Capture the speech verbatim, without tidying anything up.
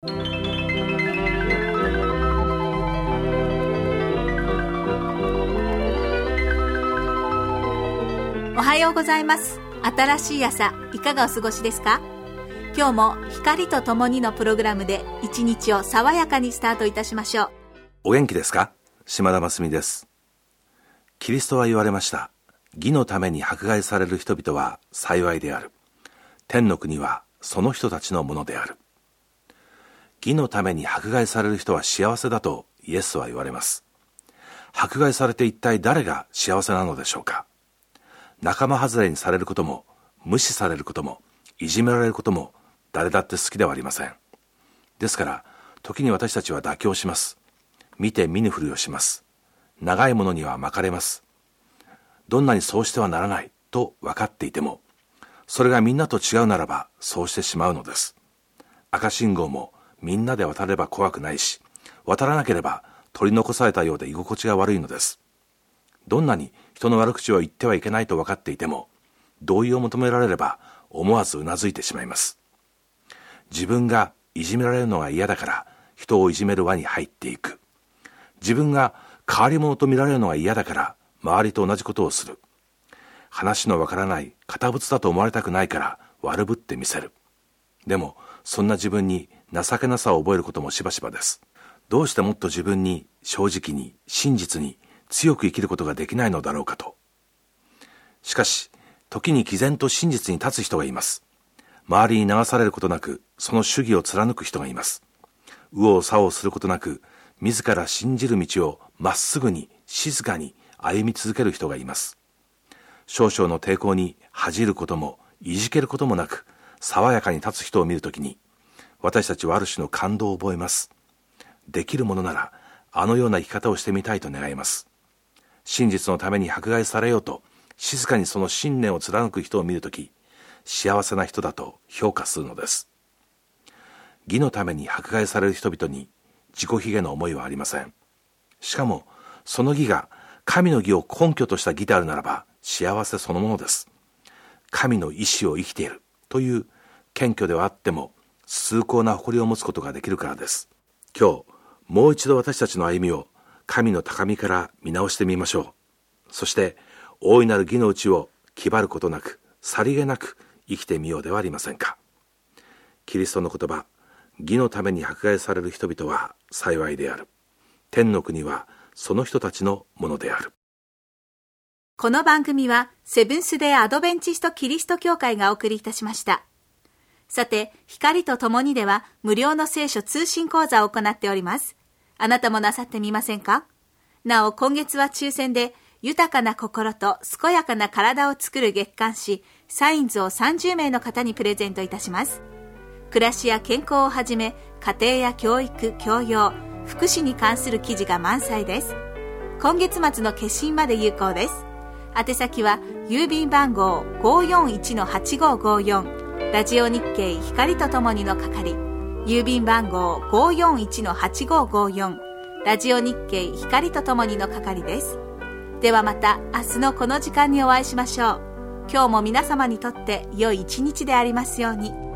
おはようございます。新しい朝、いかがお過ごしですか？今日も光とともにのプログラムで一日を爽やかにスタートいたしましょう。 お元気ですか？島田真澄です。キリストは言われました。義のために迫害される人々は幸いである。天の国はその人たちのものである。義のために迫害される人は幸せだとイエスは言われます。迫害されて一体誰が幸せなのでしょうか？仲間外れにされることも、無視されることも、いじめられることも誰だって好きではありません。ですから時に私たちは妥協します。見て見ぬふりをします。長いものには巻かれます。どんなにそうしてはならないと分かっていても、それがみんなと違うならばそうしてしまうのです。赤信号もみんなで渡れば怖くないし、渡らなければ取り残されたようで居心地が悪いのです。どんなに人の悪口を言ってはいけないと分かっていても、同意を求められれば思わずうなずいてしまいます。自分がいじめられるのが嫌だから人をいじめる輪に入っていく。自分が変わり者と見られるのが嫌だから周りと同じことをする。話のわからない堅物だと思われたくないから悪ぶってみせる。でもそんな自分に情けなさを覚えることもしばしばです。どうしてもっと自分に正直に真実に強く生きることができないのだろうかと。しかし時に毅然と真実に立つ人がいます。周りに流されることなくその主義を貫く人がいます。右往左往することなく自ら信じる道をまっすぐに静かに歩み続ける人がいます。少々の抵抗に恥じることもいじけることもなく爽やかに立つ人を見るときに、私たちはある種の感動を覚えます。できるものならあのような生き方をしてみたいと願います。真実のために迫害されようと静かにその信念を貫く人を見るとき、幸せな人だと評価するのです。義のために迫害される人々に自己卑下の思いはありません。しかもその義が神の義を根拠とした義であるならば幸せそのものです。神の意志を生きているという謙虚ではあっても崇高な誇りを持つことができるからです。今日もう一度私たちの歩みを神の高みから見直してみましょう。そして大いなる義のうちを気張ることなくさりげなく生きてみようではありませんか。キリストの言葉、義のために迫害される人々は幸いである。天の国はその人たちのものである。 この番組はセブンス・デー・アドベンチスト・キリスト教会がお送りいたしました。さて、光とともにでは無料の聖書通信講座を行っております。あなたもなさってみませんか？なお、今月は抽選で豊かな心と健やかな体を作る月刊誌サインズをさんじゅうめいの方にプレゼントいたします。暮らしや健康をはじめ、家庭や教育、教養、福祉に関する記事が満載です。今月末の決心まで有効です。宛先は郵便番号 ごーよんいちのはちごーごーよん ラジオ日経光とともにの係、郵便番号 ごーよんいちのはちごーごーよん ラジオ日経光とともにの係です。ではまた明日のこの時間にお会いしましょう。今日も皆様にとって良い一日でありますように。